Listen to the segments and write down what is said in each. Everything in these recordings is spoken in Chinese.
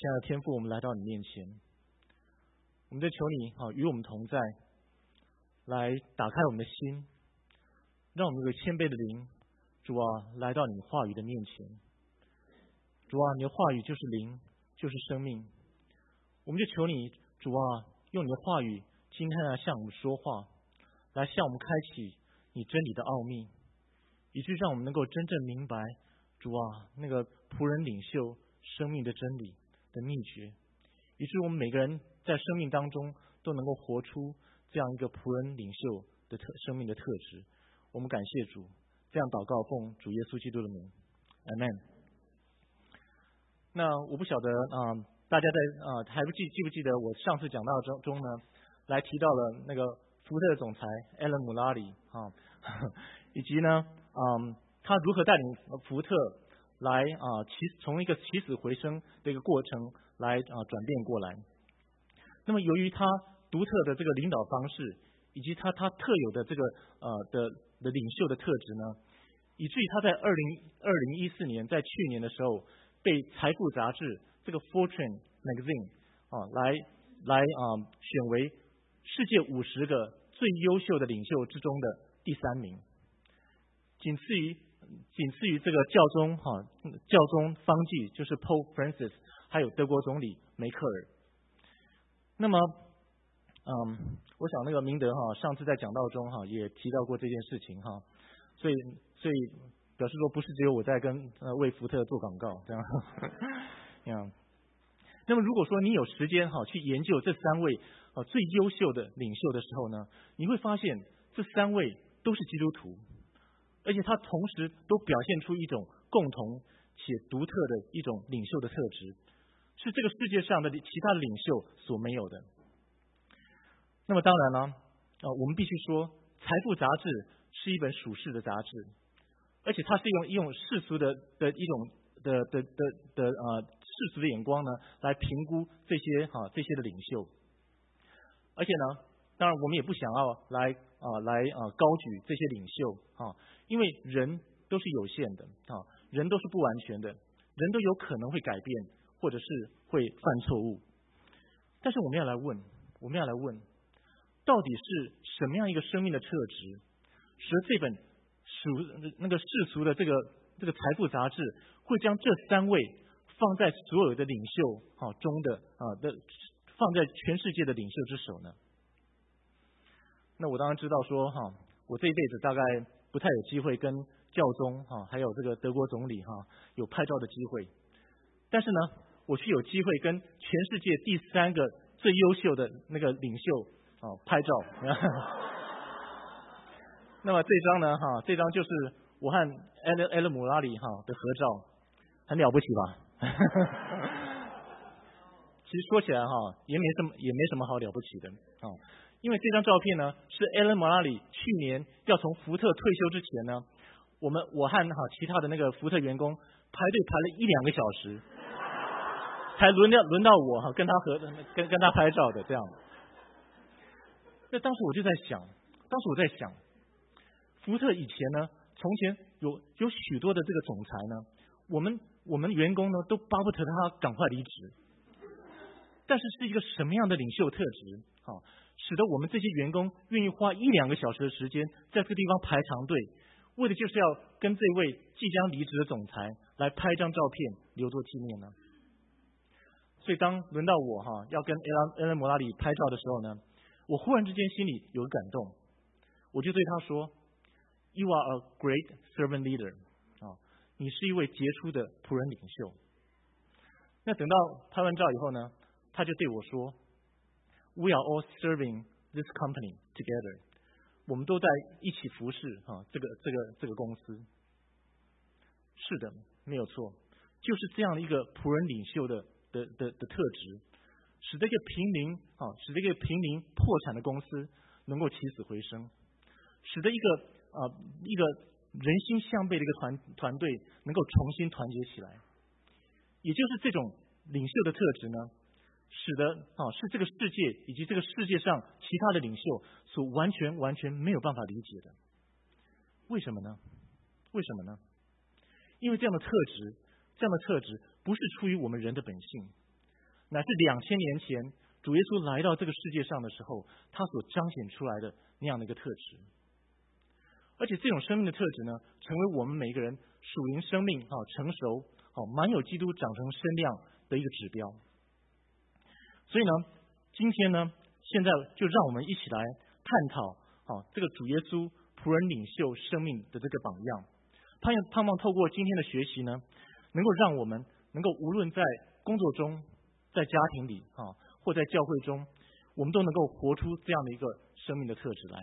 亲爱的天父，我们来到你面前，我们在求你与我们同在，来打开我们的心，让我们有个谦卑的灵，主啊，来到你话语的面前。主啊，你的话语就是灵，就是生命。我们就求你，主啊，用你的话语今天来向我们说话，来向我们开启你真理的奥秘，以致让我们能够真正明白主啊那个仆人领袖生命的真理的秘诀，以致我们每个人在生命当中都能够活出这样一个仆人领袖的生命的特质。我们感谢主，这样祷告奉主耶稣基督的名 Amen。 那我不晓得大家还记不记得我上次讲到中呢，来提到了那个福特总裁 Alan Mulally 以及呢他如何带领福特来从一个起死回生的一个过程来转变过来。那么由于他独特的这个领导方式，以及他特有的这个的领袖的特质呢，以至于他在2014年在去年的时候被财富杂志这个 Fortune Magazine 来选为世界50个最优秀的领袖之中的第3名，仅次于这个教宗方济，就是 Pope Francis， 还有德国总理梅克尔。那么我想那个明德上次在讲道中也提到过这件事情所以表示说不是只有我在为福特做广告这样。那么如果说你有时间去研究这3位最优秀的领袖的时候呢，你会发现这3位都是基督徒，而且他同时都表现出一种共同且独特的一种领袖的特质，是这个世界上的其他的领袖所没有的。那么当然了我们必须说财富杂志是一本属世的杂志，而且它是用世俗的一种世俗的眼光呢来评估这些的领袖。而且呢当然我们也不想要来高举这些领袖因为人都是有限的人都是不完全的，人都有可能会改变，或者是会犯错误。但是我们要来问到底是什么样一个生命的特质，使得这本世俗的这个财富杂志会将这3位放在所有的领袖中的放在全世界的领袖之首呢？那我当然知道说我这一辈子大概不太有机会跟教宗还有这个德国总理有拍照的机会，但是呢我却有机会跟全世界第3个最优秀的那个领袖拍照那么这张就是我和 Alan Mulally 的合照，很了不起吧其实说起来也没什么好了不起的因为这张照片呢是 Alan Mulally 去年要从福特退休之前呢，我和其他的那个福特员工排队排了1-2个小时，才轮到我跟他拍照的这样。那当时我在想，福特以前呢，从前有许多的这个总裁呢，我们员工呢都巴不得他赶快离职，但是一个什么样的领袖特质使得我们这些员工愿意花1-2个小时的时间在这个地方排长队，为的就是要跟这位即将离职的总裁来拍一张照片留作纪念呢？所以当轮到我要跟 Alan Mulally 拍照的时候呢，我忽然之间心里有个感动，我就对他说 You are a great servant leader 你是一位杰出的仆人领袖。那等到拍完照以后呢，他就对我说 We are all serving this company together 我们都在一起服侍这个公司。是的，没有错，就是这样的一个仆人领袖的特质，使得一个濒临破产的公司能够起死回生，使得一个人心向背的一个团队能够重新团结起来。也就是这种领袖的特质呢，使得是这个世界以及这个世界上其他的领袖所完全没有办法理解的。为什么呢？因为这样的特质不是出于我们人的本性， 乃是2000年前主耶稣来到这个世界上的时候，他所彰显出来的那样的一个特质。而且这种生命的特质呢，成为我们每一个人属灵生命成熟满有基督长成身量的一个指标。所以呢，今天呢，现在就让我们一起来探讨这个主耶稣仆人领袖生命的这个榜样。盼望透过今天的学习呢，能够让我们能够无论在工作中、在家庭里或在教会中，我们都能够活出这样的一个生命的特质来。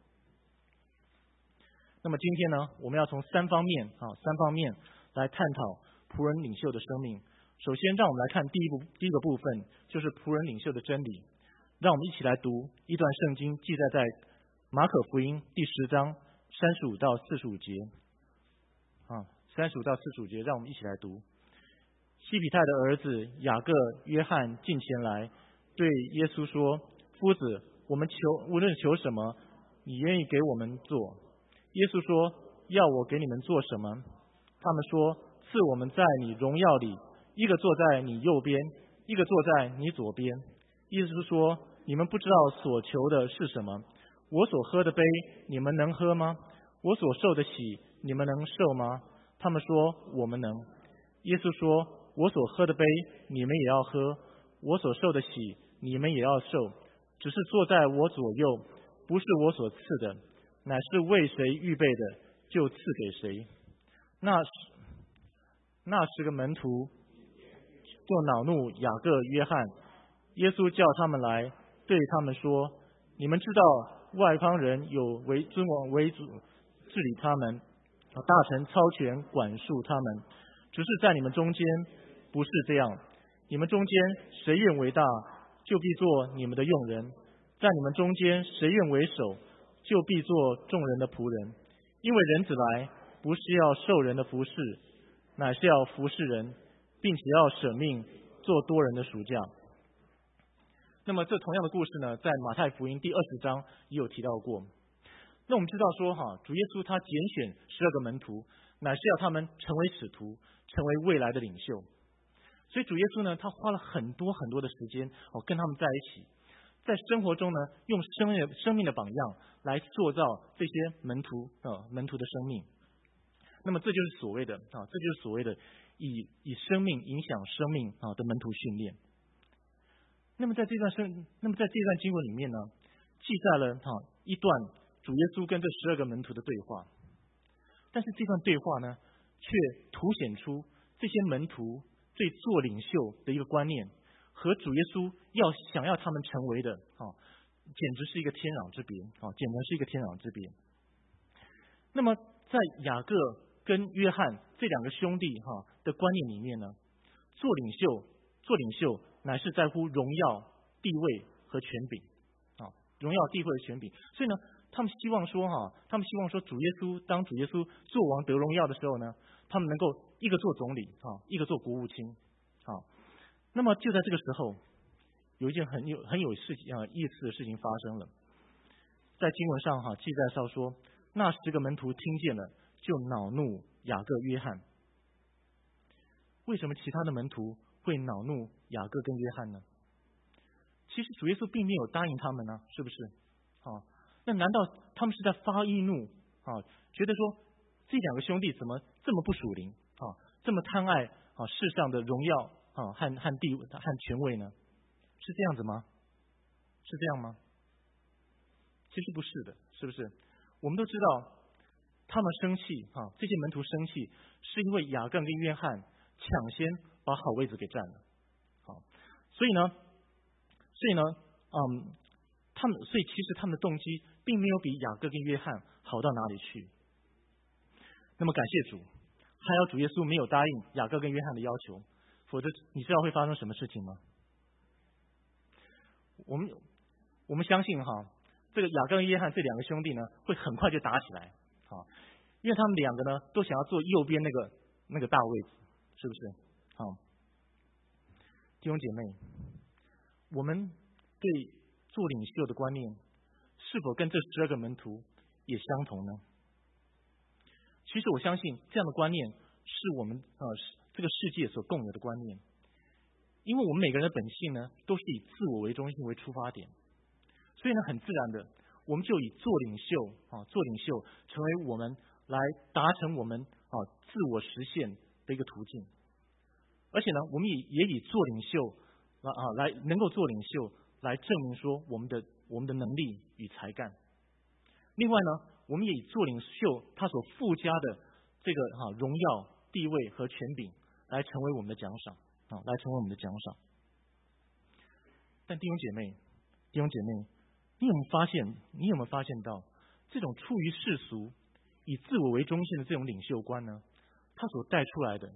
那么今天呢，我们要从三方面来探讨仆人领袖的生命。首先，让我们来看第一个部分，就是仆人领袖的真理。让我们一起来读一段圣经，记载在马可福音第10章35到45节。35到45节，让我们一起来读。西比泰的儿子雅各、约翰进前来，对耶稣说：“夫子，我们无论求什么，你愿意给我们做。”耶稣说：“要我给你们做什么？”他们说：“赐我们在你荣耀里，一个坐在你右边，一个坐在你左边。”耶稣说：“你们不知道所求的是什么。我所喝的杯，你们能喝吗？我所受的洗，你们能受吗？”他们说：“我们能。”耶稣说：“我所喝的杯，你们也要喝；我所受的洗，你们也要受。只是坐在我左右，不是我所赐的，乃是为谁预备的，就赐给谁。”那10个门徒就恼怒雅各、约翰。耶稣叫他们来，对他们说：“你们知道外邦人有尊王为主治理他们，大臣操权管束他们，只是在你们中间不是这样。你们中间谁愿为大，就必做你们的用人；在你们中间谁愿为首，就必做众人的仆人。因为人子来，不是要受人的服侍，乃是要服侍人，并且要舍命做多人的赎价。”那么这同样的故事呢，在马太福音第20章也有提到过。那我们知道说主耶稣他拣选12个门徒，乃是要他们成为使徒，成为未来的领袖。所以主耶稣呢，他花了很多很多的时间跟他们在一起，在生活中呢，用生命的榜样来塑造这些门徒的生命。那么这就是所谓的以生命影响生命的门徒训练。那么在这段经文里面呢，记载了一段主耶稣跟这12个门徒的对话。但是这段对话呢，却凸显出这些门徒对做领袖的一个观念，和主耶稣想要他们成为的简直是一个天壤之别那么在雅各跟约翰这2个兄弟的观念里面呢，做领袖乃是在乎荣耀、地位和权柄荣耀、地位和权柄。所以呢，他们希望说当主耶稣做王得荣耀的时候呢，他们能够一个做总理一个做国务卿那么就在这个时候，有一件很有意思的事情发生了。在经文上记载上说，那10个门徒听见了，就恼怒雅各、约翰。为什么其他的门徒会恼怒雅各跟约翰呢？其实主耶稣并没有答应他们呢，是不是？那难道他们是在发义怒觉得说这2个兄弟怎么这么不属灵这么贪爱世上的荣耀和地位和权位呢？是这样子吗？是这样吗？其实不是的，是不是？我们都知道他们生气这些门徒生气，是因为雅各跟约翰抢先把好位置给占了所以其实他们的动机并没有比雅各跟约翰好到哪里去。那么感谢主，还好主耶稣没有答应雅各跟约翰的要求，否则你知道会发生什么事情吗？我们相信这个雅各跟约翰这2个兄弟呢，会很快就打起来因为他们2个呢都想要坐右边那个大位置，是不是？弟兄姐妹，我们对做领袖的观念是否跟这12个门徒也相同呢？其实我相信这样的观念是我们这个世界所共有的观念。 因为我们每个人的本性呢，都是以自我为中心为出发点，所以呢，很自然的，我们就以做领袖成为我们来达成我们自我实现的一个途径。而且呢，我们也以做领袖来能够做领袖来证明说我们的能力与才干。另外呢，我们也以做领袖他所附加的这个荣耀、地位和权柄来成为我们的奖赏来成为我们的奖赏。但弟兄姐妹，你有没有发现到这种出于世俗、以自我为中心的这种领袖观呢？他所带出来的，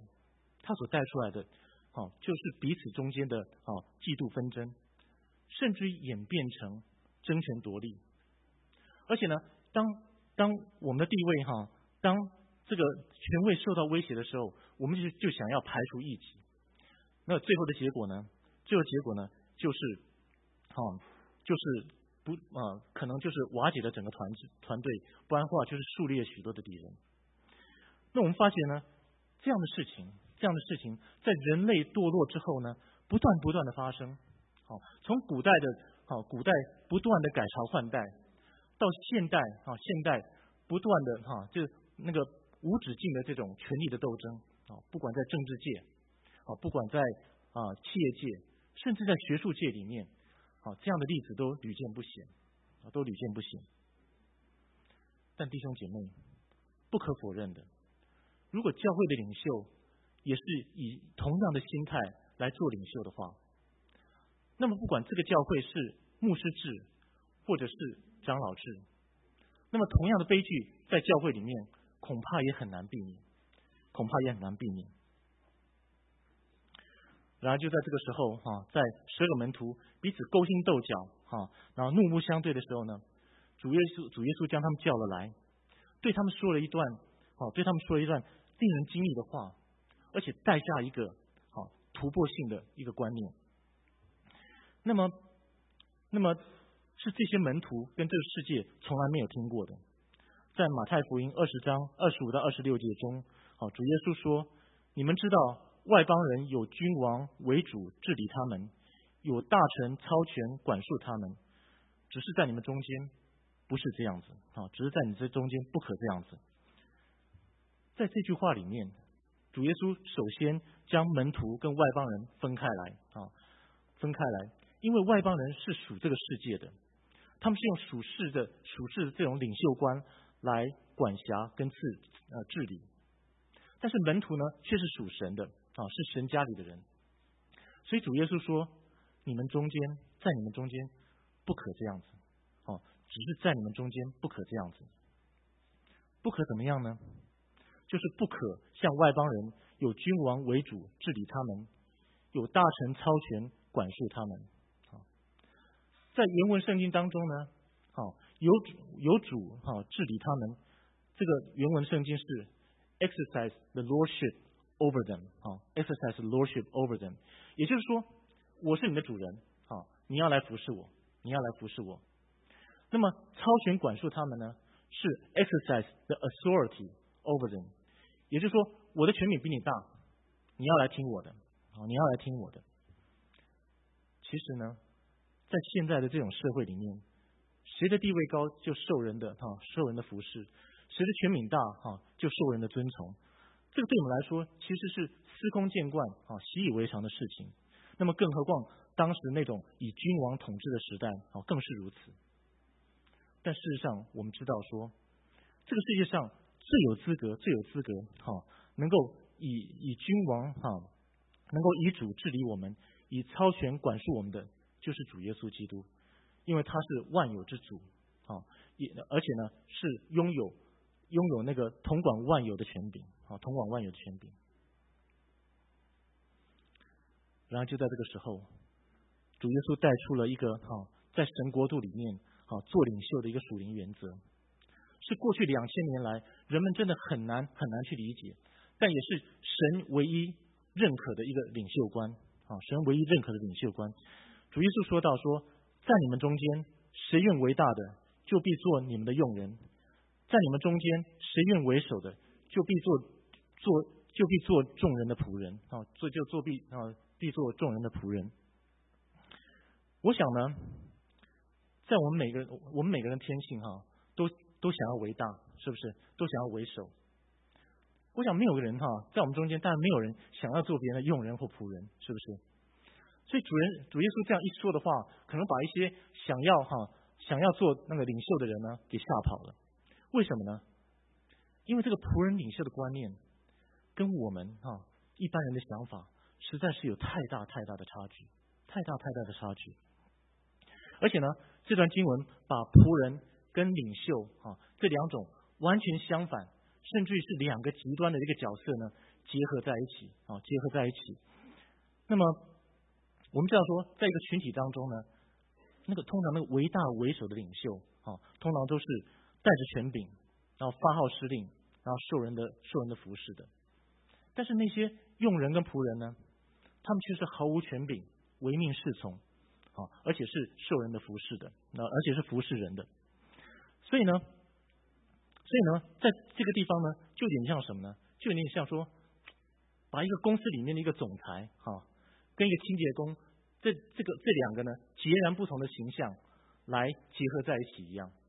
就是彼此中间的嫉妒纷争，甚至于演变成争权夺利。而且呢，当我们的地位当这个权位受到威胁的时候，我们就想要排除异己。那最后的结果呢，可能就是瓦解了整个团队，不然的话就是树立了许多的敌人。那我们发现呢，这样的事情在人类堕落之后呢，不断的发生。从古代不断的改朝换代，到现代不断的就是那个无止境的这种权力的斗争不管在政治界不管在企业界，甚至在学术界里面这样的例子都屡见不鲜。但弟兄姐妹，不可否认的，如果教会的领袖也是以同样的心态来做领袖的话，那么不管这个教会是牧师制或者是长老制，那么同样的悲剧在教会里面恐怕也很难避免。然而就在这个时候在12个门徒彼此勾心斗角然后怒目相对的时候呢，主耶稣将他们叫了来，对他们说了一段令人惊异的话，而且带下一个突破性的一个观念。那么是这些门徒跟这个世界从来没有听过的。在马太福音20章25到26节中，主耶稣说：“你们知道外邦人有君王为主治理他们，有大臣操权管束他们，只是在你们中间不是这样子只是在你这中间不可这样子。”在这句话里面，主耶稣首先将门徒跟外邦人分开来，因为外邦人是属这个世界的，他们是用属世的这种领袖观来管辖跟治理，但是门徒呢却是属神的是神家里的人。所以主耶稣说，在你们中间不可这样子只是在你们中间不可这样子。不可怎么样呢？就是不可像外邦人有君王为主治理他们，有大臣操权管束他们。在原文圣经当中呢有主治理他们，这个原文圣经是 exercise the lordship over them exercise the lordship over them， 也就是说我是你的主人你要来服侍我。那么操权管束他们呢，是 exercise the authority over them， 也就是说我的权柄比你大，你要来听我的。其实呢，在现在的这种社会里面，谁的地位高就受人的服侍，谁的权柄大就受人的尊崇。这个对我们来说其实是司空见惯习以为常的事情。那么更何况当时那种以君王统治的时代更是如此。但事实上我们知道说，这个世界上最有资格能够以君王能够以主治理我们，以操权管束我们的，就是主耶稣基督。因为他是万有之主而且呢是拥有那个统管万有的权柄然后就在这个时候，主耶稣带出了一个在神国度里面做领袖的一个属灵原则，是过去2000年来人们真的很难去理解，但也是神唯一认可的一个领袖观主耶稣说到说，在你们中间谁愿为大的，就必做你们的用人；在你们中间谁愿为首的，就必做众人的仆人必做众人的仆人。我想呢，在我们每个人的天性都想要为大，是不是？都想要为首。我想没有人在我们中间，当然没有人想要做别人的用人或仆人，是不是？所以主耶稣这样一说的话，可能把一些想要做那个领袖的人呢给吓跑了。为什么呢？因为这个仆人领袖的观念跟我们一般人的想法实在是有太大的差距，太大的差距。而且呢，这段经文把仆人跟领袖这两种完全相反，甚至于是两个极端的一个角色呢结合在一起。那么我们知道说，在一个群体当中呢，通常那个为大为首的领袖通常都是带着权柄，然后发号施令，然后受人的服侍的。但是那些用人跟仆人呢，他们却是毫无权柄，唯命是从，而且是受人的服侍的，而且是服侍人的。所以呢，在这个地方呢，就有点像什么呢？就有点像说，把一个公司里面的一个总裁跟一个清洁工，这两个呢截然不同的形象来结合在一起一样。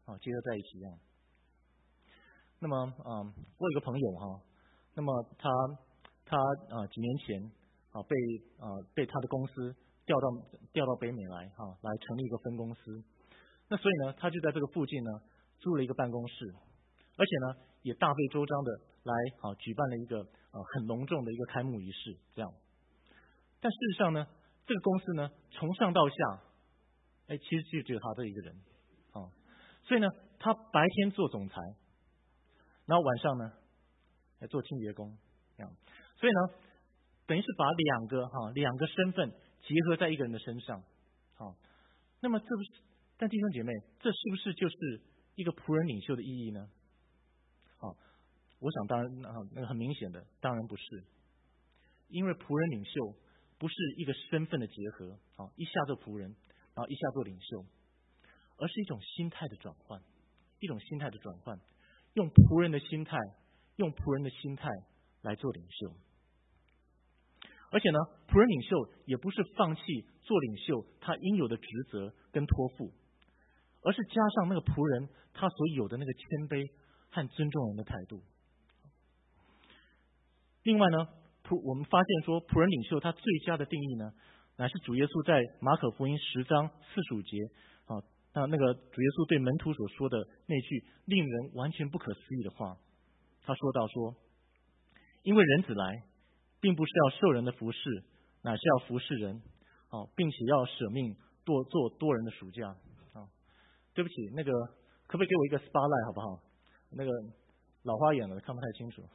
那么我有一个朋友那么他几年前被他的公司调到北美来成立一个分公司。那所以呢，他就在这个附近呢租了一个办公室，而且呢也大费周章的来举办了一个很隆重的一个开幕仪式这样。但事实上呢，这个公司呢从上到下其实就只有他这一个人所以呢，他白天做总裁，然后晚上呢做清洁工这样。所以呢，等于是把两个身份结合在一个人的身上。那么但弟兄姐妹，这是不是就是一个仆人领袖的意义呢？我想当然那个很明显的，当然不是。因为仆人领袖不是一个身份的结合，一下做仆人，然后一下做领袖，而是一种心态的转换，用仆人的心态来做领袖。而且呢，仆人领袖也不是放弃做领袖他应有的职责跟托付，而是加上那个仆人他所有的那个谦卑和尊重人的态度。另外呢，我们发现说，仆人领袖他最佳的定义呢，乃是主耶稣在马可福音10章45节那个主耶稣对门徒所说的那句令人完全不可思议的话。他说到说，因为人子来并不是要受人的服侍，乃是要服侍人并且要舍命做多人的赎价。对不起，那个可不可以给我一个 spotlight 好不好？那个老花眼了，看不太清楚。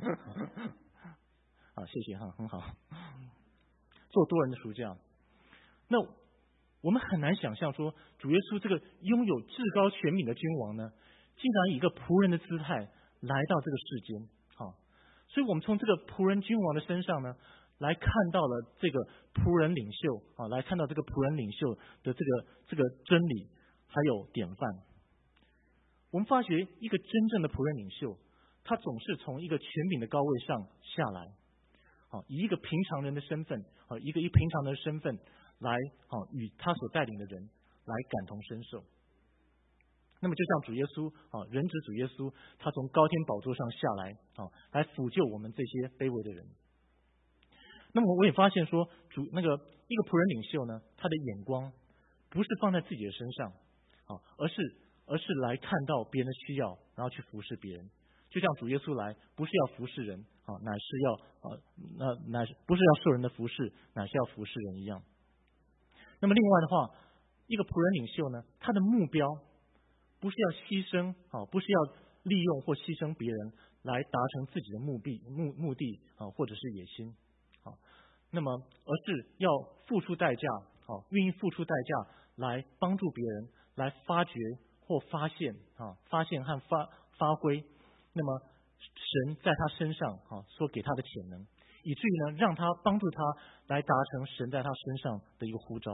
谢谢很好。做多人的赎价。那我们很难想象说，主耶稣这个拥有至高权柄的君王呢，竟然以一个仆人的姿态来到这个世间。所以我们从这个仆人君王的身上呢，来看到了这个仆人领袖来看到这个仆人领袖的这个真理还有典范。我们发觉一个真正的仆人领袖，他总是从一个权柄的高位上下来，以一个平常人的身份，一个平常人的身份来与他所带领的人来感同身受。那么就像主耶稣人子主耶稣，他从高天宝座上下来来辅救我们这些卑微的人。那么我也发现说，一个仆人领袖呢，他的眼光不是放在自己的身上而是来看到别人的需要，然后去服侍别人。就像主耶稣来不是要服侍人乃是要不是要受人的服侍，乃是要服侍人一样。那么另外的话，一个仆人领袖呢，他的目标不是要牺牲不是要利用或牺牲别人来达成自己的目的或者是野心那么而是要付出代价愿意付出代价来帮助别人，来发掘或发现和发挥那么神在他身上所给他的潜能，以至于呢让他帮助他来达成神在他身上的一个呼召。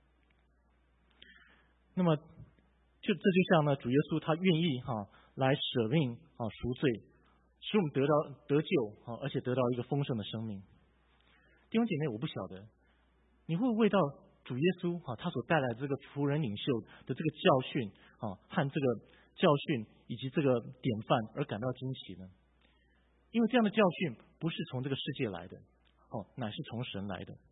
那么这就像呢主耶稣他愿意来舍命赎罪，使我们得救而且得到一个丰盛的生命。弟兄姐妹，我不晓得你会为到主耶稣他所带来这个仆人领袖的这个教训和这个教训以及这个典范而感到惊奇呢？因为这样的教训不是从这个世界来的乃是从神来的。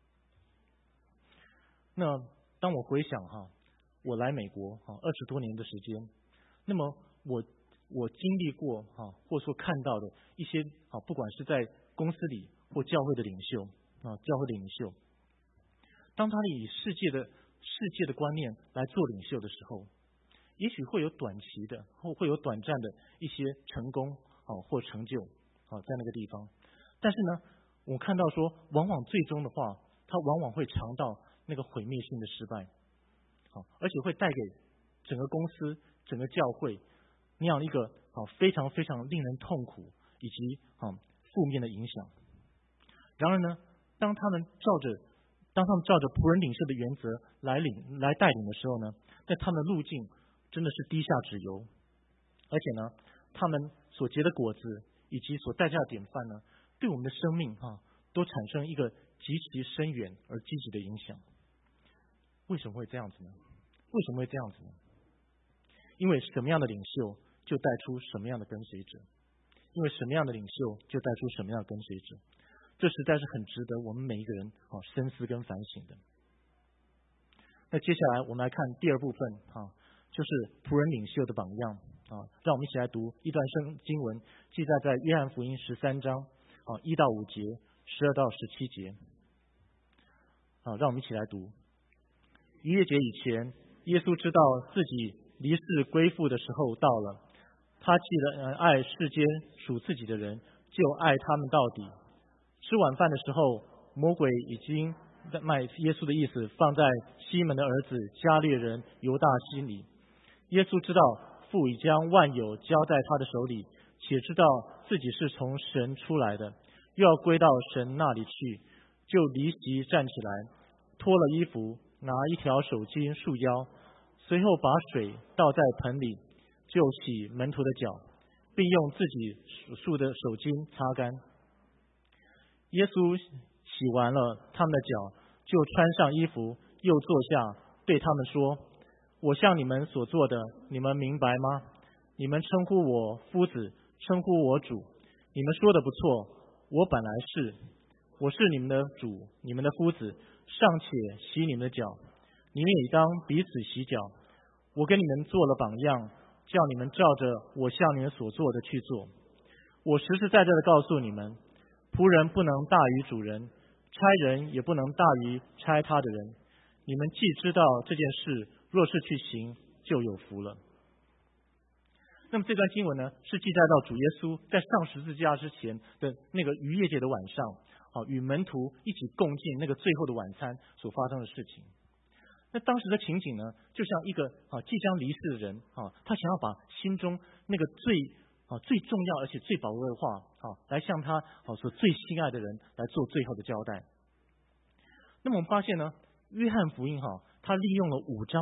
那当我回想我来美国20多年的时间，那么我经历过或者说看到的一些不管是在公司里或教会的领袖教会的领袖，当他以世界的观念来做领袖的时候，也许会有短期的或会有短暂的一些成功或成就在那个地方，但是呢，我看到说，往往最终的话，他往往会尝到那个毁灭性的失败，而且会带给整个公司、整个教会那样一个非常非常令人痛苦以及负面的影响。然而呢，当他们照着仆人领袖的原则来带领的时候呢，在他们的路径真的是低下脂油，而且呢，他们所结的果子以及所带下的典范呢，对我们的生命都产生一个极其深远而积极的影响。为什么会这样子呢？为什么会这样子呢？因为什么样的领袖就带出什么样的跟随者，因为什么样的领袖就带出什么样的跟随者，这实在是很值得我们每一个人深思跟反省的。那接下来我们来看第二部分就是仆人领袖的榜样让我们一起来读一段圣经文，记载在约翰福音13章1到5节，12到17节让我们一起来读。逾越节以前，耶稣知道自己离世归父的时候到了，他既然爱世间属自己的人，就爱他们到底。吃晚饭的时候，魔鬼已经卖耶稣的意思放在西门的儿子加略人犹大心里。耶稣知道父已将万有交在他的手里，且知道自己是从神出来的，又要归到神那里去，就离席站起来，脱了衣服，拿一条手巾束腰，随后把水倒在盆里，就洗门徒的脚，并用自己束的手巾擦干。耶稣洗完了他们的脚，就穿上衣服，又坐下，对他们说：我向你们所做的，你们明白吗？你们称呼我夫子，称呼我主，你们说的不错，我本来是，我是你们的主，你们的夫子，尚且洗你们的脚，你们也当彼此洗脚。我给你们做了榜样，叫你们照着我向你们所做的去做。我实实在在的告诉你们，仆人不能大于主人，差人也不能大于差他的人。你们既知道这件事，若是去行，就有福了。那么这段经文呢，是记载到主耶稣在上十字架之前的那个逾越节的晚上与门徒一起共进那个最后的晚餐所发生的事情。那当时的情景呢，就像一个即将离世的人他想要把心中那个最重要而且最宝贵的话来向他所最心爱的人来做最后的交代。那么我们发现呢，约翰福音他利用了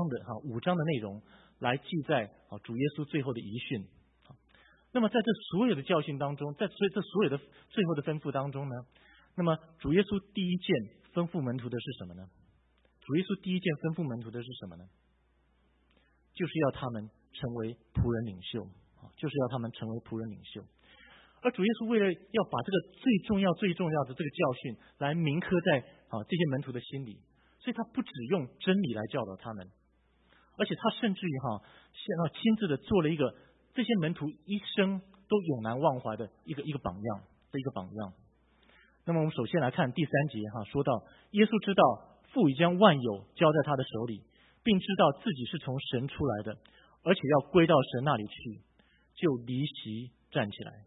5章的内容来记载主耶稣最后的遗训。那么在这所有的教训当中，在这所有的最后的吩咐当中呢，那么主耶稣第一件吩咐门徒的是什么呢？主耶稣第一件吩咐门徒的是什么呢？就是要他们成为仆人领袖，就是要他们成为仆人领袖。而主耶稣为了要把这个最重要的这个教训来铭刻在这些门徒的心里，所以他不只用真理来教导他们，而且他甚至于亲自的做了一个这些门徒一生都永难忘怀的一个榜样。那么我们首先来看第3节说到耶稣知道父已将万有交在他的手里，并知道自己是从神出来的，而且要归到神那里去，就离席站起来。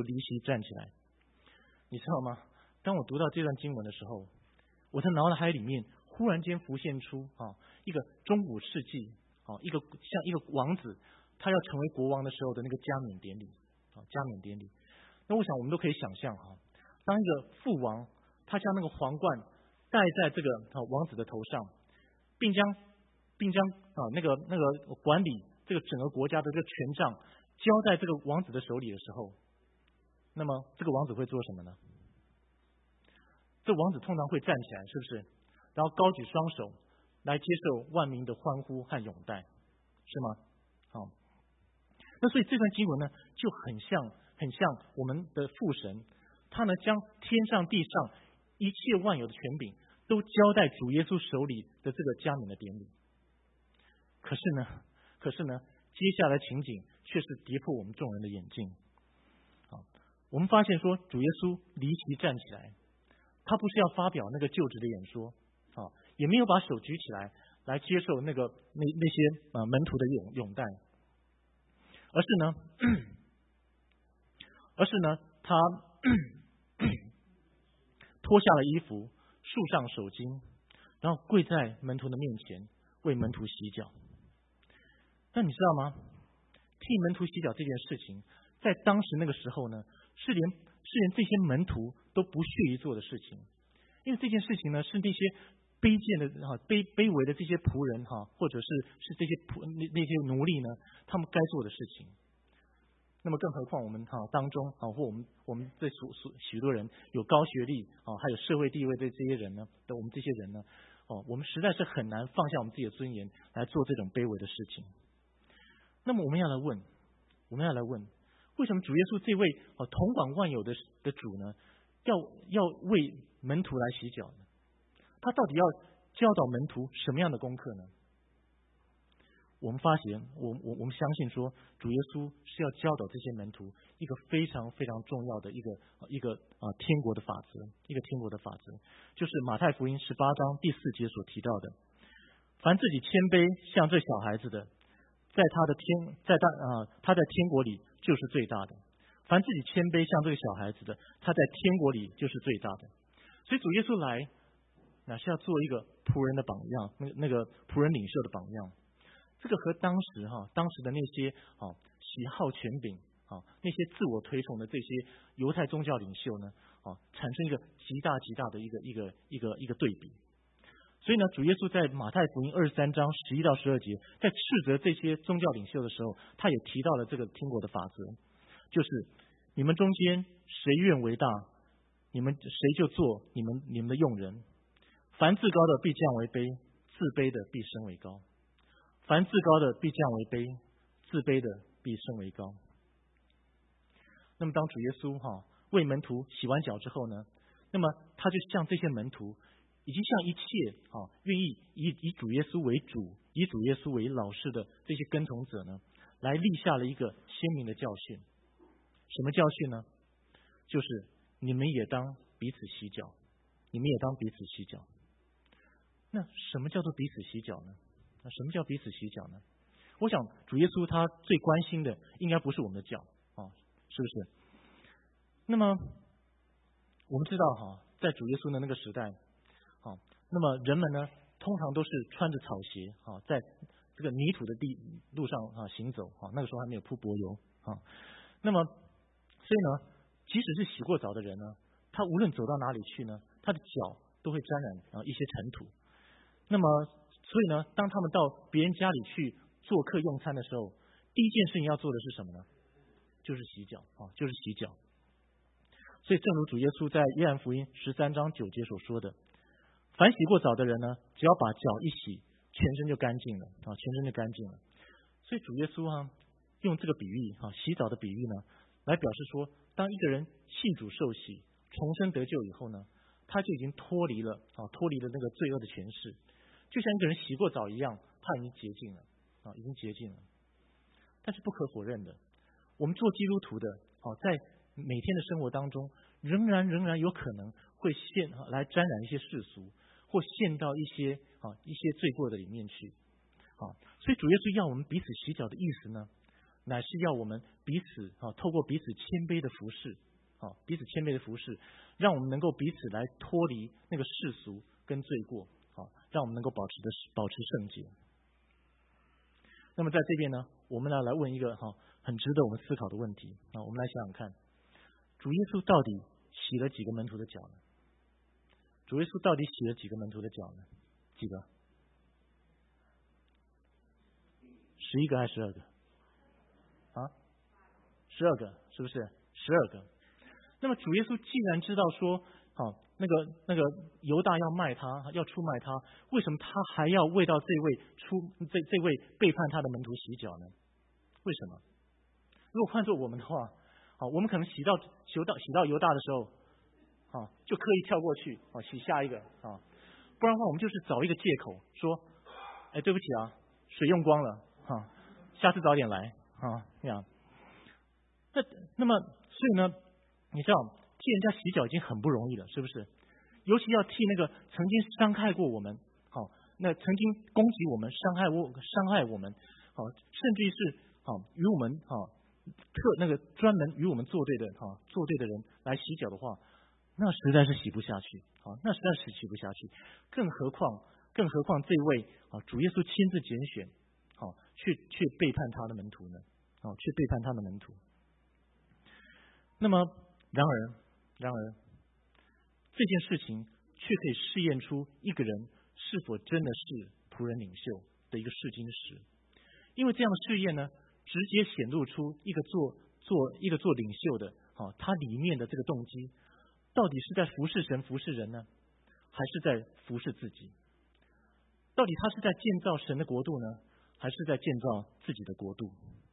你知道吗？当我读到这段经文的时候，我在脑海里面忽然间浮现出一个中古世纪像一个王子他要成为国王的时候的那个加冕典礼。那我想我们都可以想象当一个父王他将那个皇冠戴在这个王子的头上，并将那个管理这个整个国家的这个权杖交在这个王子的手里的时候，那么这个王子会做什么呢？这王子通常会站起来，是不是？ 然后高举双手来接受万民的欢呼和拥戴，是吗？好，那所以这段经文呢，就很像我们的父神，他呢将天上地上一切万有的权柄都交在主耶稣手里的这个加冕的典礼。可是呢，接下来情景却是跌破我们众人的眼镜。我们发现说，主耶稣离席站起来，他不是要发表那个就职的演说，也没有把手举起来来接受那些门徒的拥戴，而是呢，他脱下了衣服，束上手巾，然后跪在门徒的面前为门徒洗脚。那你知道吗？替门徒洗脚这件事情，在当时那个时候呢，是连这些门徒都不屑于做的事情，因为这件事情呢，是那些卑贱的卑微的这些仆人或者是这些那些奴隶呢，他们该做的事情。那么更何况我们当中或我们这许多人有高学历还有社会地位的这些人呢，我们这些人呢，我们实在是很难放下我们自己的尊严来做这种卑微的事情。那么我们要来问，为什么主耶稣这位统管万有的主呢，要为门徒来洗脚呢？他到底要教导门徒什么样的功课呢？我们发现，我们相信说，主耶稣是要教导这些门徒一个非常非常重要的一个天国的法则，就是马太福音18章第4节所提到的：凡自己谦卑像这小孩子的，他在天国里就是最大的；凡自己谦卑像这个小孩子的，他在天国里就是最大的。所以主耶稣来，乃是要做一个仆人的榜样，那个仆人领袖的榜样。这个和当时的那些喜好权柄那些自我推崇的这些犹太宗教领袖呢产生一个极大的一个对比。所以呢，主耶稣在马太福音23章11到12节，在斥责这些宗教领袖的时候，他也提到了这个天国的法则，就是你们中间谁愿为大，你们谁就做你们的用人。凡自高的必降为卑，自卑的必升为高。凡自高的必降为卑，自卑的必升为高。那么当主耶稣为门徒洗完脚之后呢，那么他就向这些门徒，以及向一切愿意以主耶稣为主、以主耶稣为老师的这些跟从者呢，来立下了一个鲜明的教训。什么教训呢？就是你们也当彼此洗脚，你们也当彼此洗脚。那什么叫做彼此洗脚呢？什么叫彼此洗脚呢？我想主耶稣他最关心的应该不是我们的脚是不是？那么我们知道在主耶稣的那个时代那么人们呢通常都是穿着草鞋在这个泥土的路上行走那个时候还没有铺柏油那么所以呢，即使是洗过澡的人呢，他无论走到哪里去呢，他的脚都会沾染一些尘土。那么所以呢，当他们到别人家里去做客用餐的时候，第一件事情要做的是什么呢？就是洗脚就是洗脚。所以正如主耶稣在约翰福音13章9节所说的，凡洗过澡的人呢，只要把脚一洗，全身就干净了全身就干净了。所以主耶稣用这个比喻洗澡的比喻呢，来表示说，当一个人信主受洗、重生得救以后呢，他就已经脱离了那个罪恶的权势，就像一个人洗过澡一样，他已经洁净了已经洁净了。但是不可否认的，我们做基督徒的在每天的生活当中，仍然有可能会来沾染一些世俗，或陷到一些罪过的里面去所以主耶稣要我们彼此洗脚的意思呢，乃是要我们彼此透过彼此谦卑的服侍让我们能够彼此来脱离那个世俗跟罪过让我们能够保持圣洁。那么在这边呢，我们来问一个很值得我们思考的问题我们来想想看，主耶稣到底洗了几个门徒的脚呢？主耶稣到底洗了几个门徒的脚呢？几个？11个还是12个？12个，是不是？12个。那么主耶稣既然知道说那个犹大要卖他，要出卖他，为什么他还要为到这位背叛他的门徒洗脚呢？为什么？如果换做我们的话，我们可能洗到犹大的时候，就刻意跳过去，洗下一个，不然的话我们就是找一个借口说，对不起啊，水用光了，下次早点来，这样。那么，所以呢，你知道替人家洗脚已经很不容易了，是不是？尤其要替那个曾经伤害过我们，那曾经攻击我们、伤害我们，甚至于是与我们那个专门与我们作对的人来洗脚的话，那实在是洗不下去，那实在是洗不下去。更何况这位主耶稣亲自拣选，去背叛他的门徒呢？去背叛他的门徒。那么，然而，这件事情却可以试验出一个人是否真的是仆人领袖的一个试金石。因为这样的试验呢，直接显露出一个做领袖的，他里面的这个动机，到底是在服侍神、服侍人呢，还是在服侍自己？到底他是在建造神的国度呢，还是在建造自己的国度？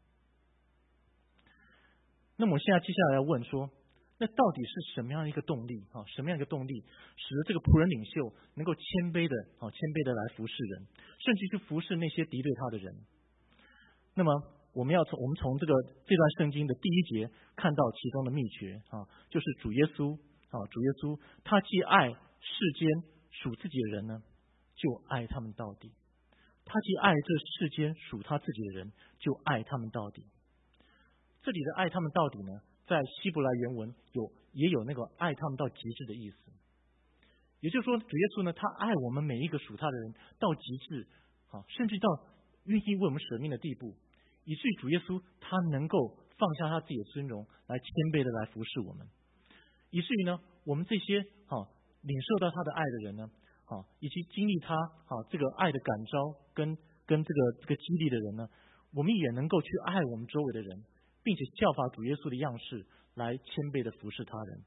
那么我现在接下来要问说，那到底是什么样一个动力什么样一个动力，使得这个仆人领袖能够谦卑的来服侍人，甚至去服侍那些敌对他的人？那么我们从这段圣经的第一节看到其中的秘诀就是主耶稣他既爱世间属自己的人呢，就爱他们到底；他既爱这世间属他自己的人，就爱他们到底。这里的爱他们到底呢，在希伯来原文也有那个爱他们到极致的意思。也就是说，主耶稣呢，他爱我们每一个属他的人到极致，甚至到愿意为我们舍命的地步，以至于主耶稣他能够放下他自己的尊荣，来谦卑的来服侍我们，以至于呢，我们这些领受到他的爱的人呢，以及经历他这个爱的感召跟这个激励的人呢，我们也能够去爱我们周围的人，并且效法主耶稣的样式来谦卑的服侍他人，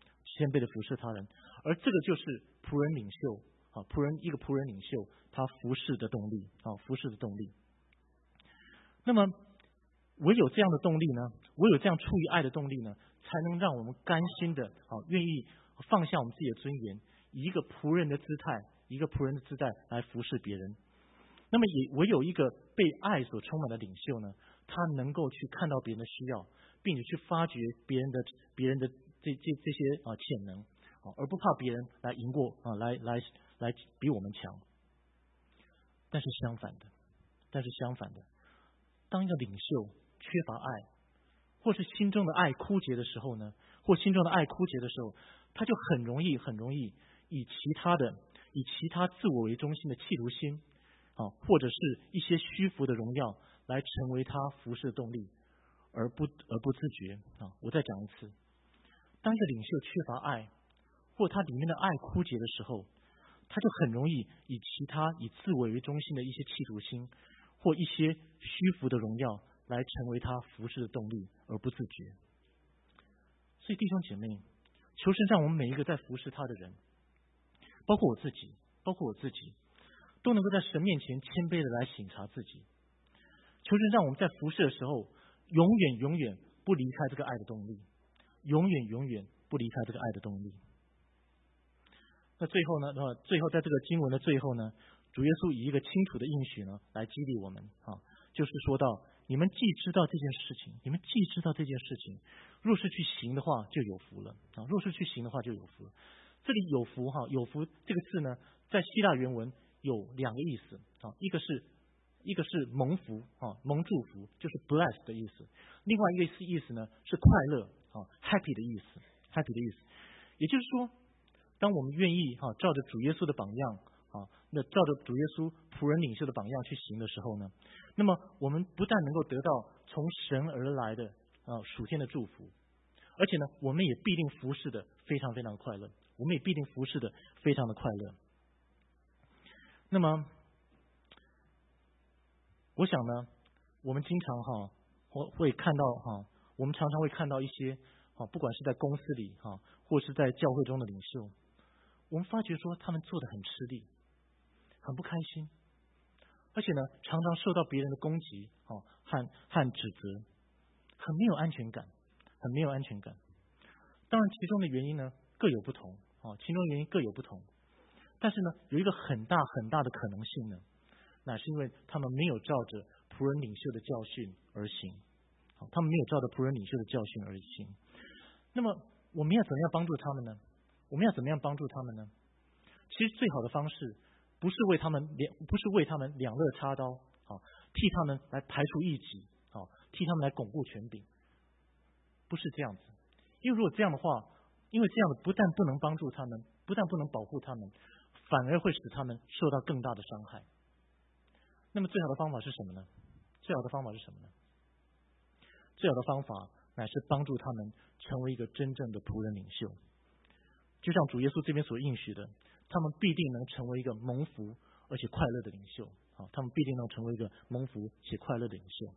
而这个就是仆人领袖一个仆人领袖他服侍的动力。那么唯有这样的动力呢，唯有这样出于爱的动力呢，才能让我们甘心的愿意放下我们自己的尊严，以一个仆人的姿态来服侍别人。那么也唯有一个被爱所充满的领袖呢，他能够去看到别人的需要，并且去发掘别人的这些潜能，而不怕别人来赢过来比我们强。但是相反的，当一个领袖缺乏爱，或是心中的爱枯竭的时候呢，他就很容易以其他自我为中心的企图心或者是一些虚浮的荣耀来成为他服侍的动力，而不自觉我再讲一次，当一个领袖缺乏爱，或他里面的爱枯竭的时候，他就很容易以自我为中心的一些企图心或一些虚浮的荣耀来成为他服侍的动力，而不自觉。所以弟兄姐妹，求神让我们每一个在服侍他的人，包括我自己，都能够在神面前谦卑的来省察自己。求神让我们在服侍的时候，永远不离开这个爱的动力，永远不离开这个爱的动力。那最后在这个经文的最后呢，主耶稣以一个清楚的应许呢来激励我们就是说到，你们既知道这件事情，若是去行的话就有福了这里有福这个字呢，在希腊原文有两个意思一个是蒙福蒙祝福，就是 bless 的意思；另外一个意思呢是快乐happy 的意思。也就是说，当我们愿意照着主耶稣的榜样那照着主耶稣仆人领袖的榜样去行的时候呢，那么我们不但能够得到从神而来的属天的祝福，而且呢，我们也必定服侍的非常的快乐。那么，我想呢，我们经常会看到我们常常会看到一些不管是在公司里或是在教会中的领袖， 我们发觉说他们做得很吃力，很不开心，而且呢，常常受到别人的攻击和指责，很没有安全感，很没有安全感。当然，其中的原因呢各有不同其中原因各有不同。但是呢，有一个很大很大的可能性呢，乃是因为他们没有照着仆人领袖的教训而行。他们没有照着仆人领袖的教训而行。那么我们要怎么样帮助他们呢？我们要怎么样帮助他们呢？其实最好的方式不是为他们两肋插刀，替他们来排除异己，替他们来巩固权柄，不是这样子。因为如果这样的话，因为这样的不但不能帮助他们，不但不能保护他们，反而会使他们受到更大的伤害。那么最好的方法是什么呢？最好的方法是什么呢？最好的方法乃是帮助他们成为一个真正的仆人领袖。就像主耶稣这边所应许的，他们必定能成为一个蒙福而且快乐的领袖。他们必定能成为一个蒙福且快乐的领袖。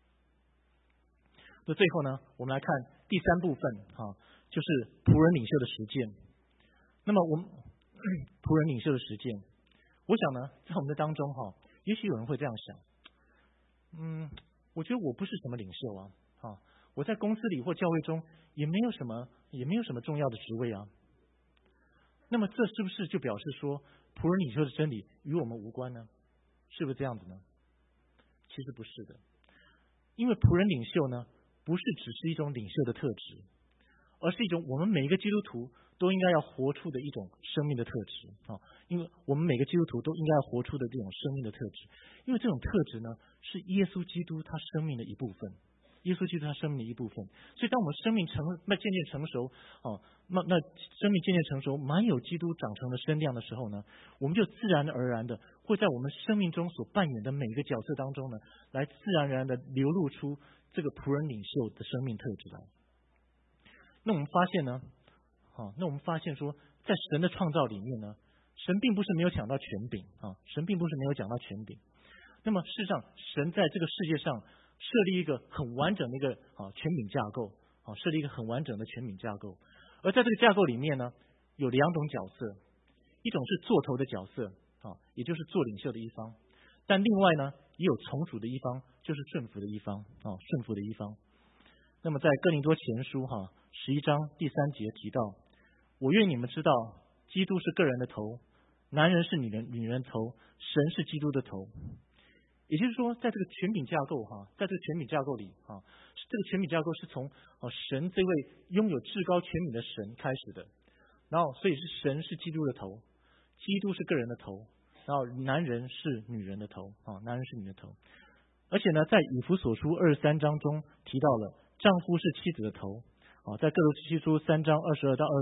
那最后呢，我们来看第三部分就是仆人领袖的实践。那么我们仆人领袖的实践，我想呢，在我们的当中也许有人会这样想，我觉得我不是什么领袖我在公司里或教会中也没有什么重要的职位啊。那么这是不是就表示说仆人领袖的真理与我们无关呢？是不是这样子呢？其实不是的，因为仆人领袖呢，不是只是一种领袖的特质，而是一种我们每一个基督徒都应该要活出的一种生命的特质因为我们每个基督徒都应该要活出的这种生命的特质，因为这种特质呢，是耶稣基督他生命的一部分。耶稣基督他生命的一部分。所以当我们生命渐渐成熟那生命渐渐成熟，满有基督长成的身量的时候呢，我们就自然而然的会在我们生命中所扮演的每一个角色当中呢，来自然而然的流露出这个仆人领袖的生命特质来。那我们发现说，在神的创造里面呢，神并不是没有讲到权柄神并不是没有讲到权柄。那么事实上，神在这个世界上设立一个很完整的一个权柄架构设立一个很完整的权柄架构。而在这个架构里面呢，有两种角色，一种是做头的角色也就是做领袖的一方，但另外呢，也有从属的一方，就是顺服的一方顺服的一方。那么在哥林多前书11章第3节提到，我愿你们知道，基督是个人的头，男人是女人的头，神是基督的头。也就是说，在这个权柄架构在这个权柄架构里这个权柄架构是从神这位拥有至高权柄的神开始的，然后所以是神是基督的头，基督是个人的头，然后男人是女人的头男人是女人的头。而且呢，在以弗所书23章中提到了丈夫是妻子的头在哥罗西书3章20到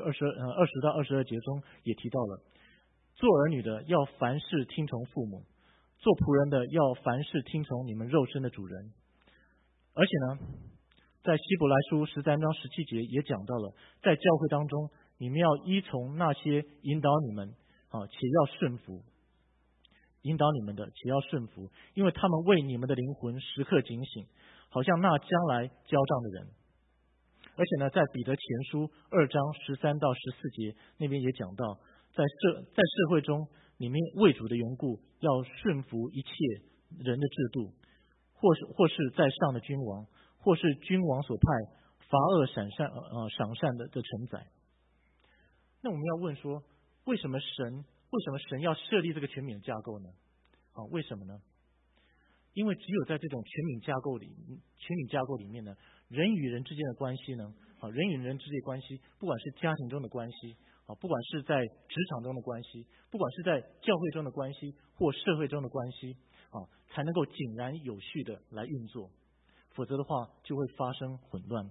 22节中也提到了，做儿女的要凡事听从父母，做仆人的要凡事听从你们肉身的主人。而且呢，在希伯来书13章17节也讲到了，在教会当中，你们要依从那些引导你们且要顺服，引导你们的且要顺服，因为他们为你们的灵魂时刻警醒，好像那将来交账的人。而且呢，在彼得前书2章13到14节那边也讲到，在社会中，你们为主的缘故，要顺服一切人的制度，或是在上的君王，或是君王所派罚恶赏善的臣宰。那我们要问说，为什么神要设立这个权柄架构呢？为什么呢？因为只有在这种权柄架构里面呢，人与人之间的关系呢，人与人之间的关系，不管是家庭中的关系不管是在职场中的关系，不管是在教会中的关系或社会中的关系才能够井然有序的来运作，否则的话就会发生混乱